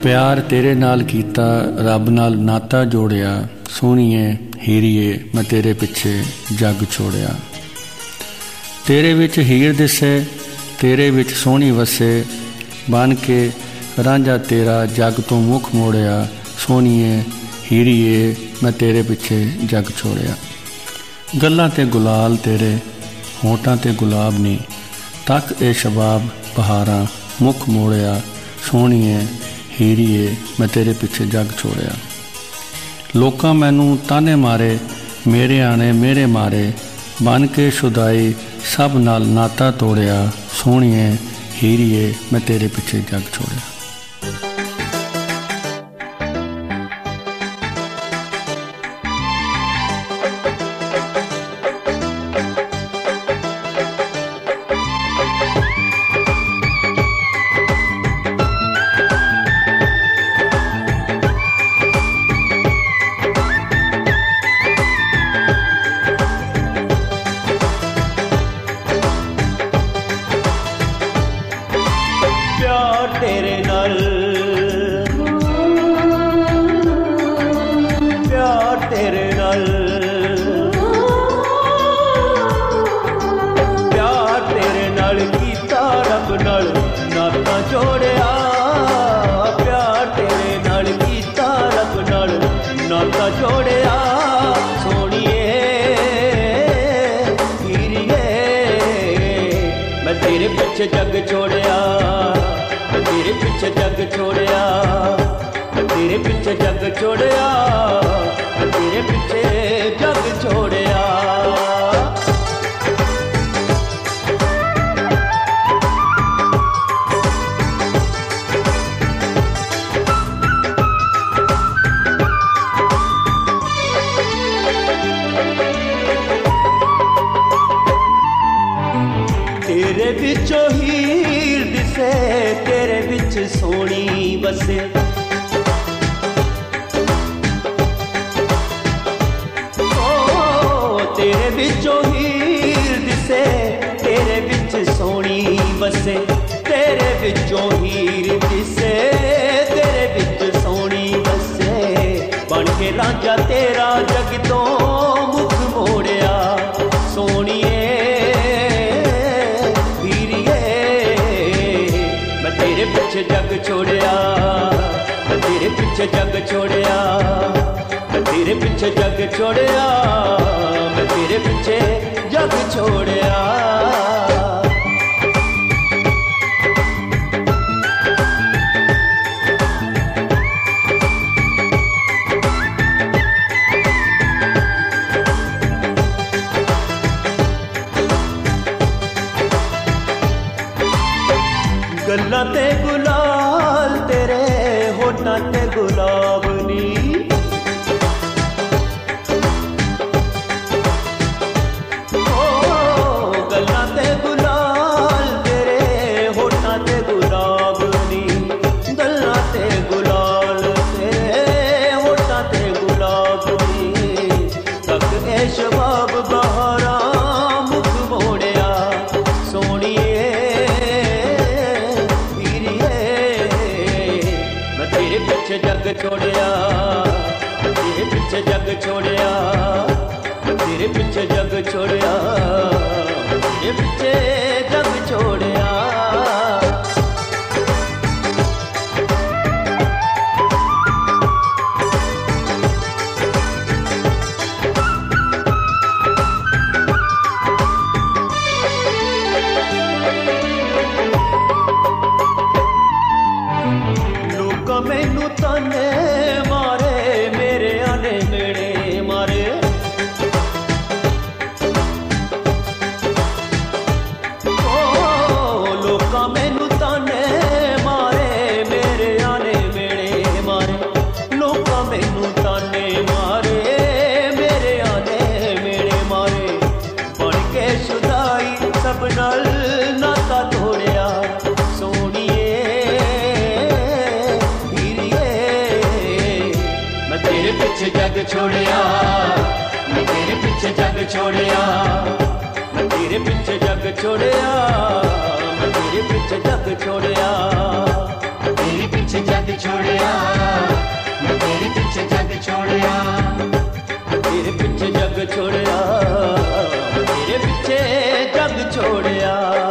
प्यार तेरे नाल कीता रब नाल नाता जोड़िया, सोहणीए हीरीए मैं तेरे पिछे जग छोड़िया। तेरे विच हीर दिसे तेरे विच सोहणी वसे, बन के रांझा तेरा जग तो मुख मोड़िया, सोहणीए हीरीए मैं तेरे पिछे जग छोड़िया। गल्लां ते गुलाल तेरे होठां ते गुलाब नी, तक ए शबाब बहारां मुख मोड़िया, सोहणीए हीरीए मैं तेरे पिछे जग छोड़िया। लोकां मैनू ताने मारे मेरे आने मेरे मारे, बन के शुदाई सब नाल नाता तोड़िया, सोहणीए हीरीए मैं तेरे पिछे जग छोड़िया। तेरे नाल प्यार तेरे नाल प्यार तेरे नाल कीता रब नाल नाता जोड़िया। प्यार तेरे नाल कीता रब नाल नाता जोड़िया, सोहणीए हीरीए मैं तेरे पिछे जग छोड़िया। तेरे पिछे जग छोड़िया, तेरे पिछे जग छोड़िया, तेरे पिछे जग छोड़िया। तेरे विचों हीर दिसे तेरे विच सोहणी वसे, तेरे विचों हीर दिसे तेरे विच सोहणी वसे, तेरे विचों हीर दिसे तेरे विच सोहणी वसे, बन के रांझा तेरा जग तो मुख मोड़िया, सोहणीए तेरे पिछे जग छोड़िया। तेरे पिछे जग छोड़िया, तेरे पिछे जग छोड़िया, मैं तेरे पिछे जग छोड़िया। गल्लां ते गुलाल तेरे होठां ते गुलाब नी, गल्लां ते गुलाल तेरे होठां ते गुलाब नी, गल्लां ते गुलाल तेरे होठां ते गुलाब नी, तक ए शबाब बहारां मुख मोड़िया, सोहणीए जग छोड़िया। तेरे पिछे जग छोड़िया, तेरे पिछे जग छोड़िया, तेरे पिछे जग छोड़िया। मैनू ताने मारे मेरे आने मेरे मारे, लोका मैनू ताने मारे मेरे आने मेरे मारे, लोका मैनू ताने मारे मेरे आने मेरे मारे, बन के शुदाई सब नाल नाता तोड़िया, सोहणीए तेरे पिछे जग छोड़िया। मैं तेरे पिछे जग छोड़िया, मैं तेरे पिछे जग छोड़िया, मैं तेरे पिछे जग छोड़िया, तेरे पिछे पिछे जग छोड़िया मैं तेरे पिछे जग छोड़िया तेरे पिछे जग छोड़िया तेरे पिछे जग छोड़िया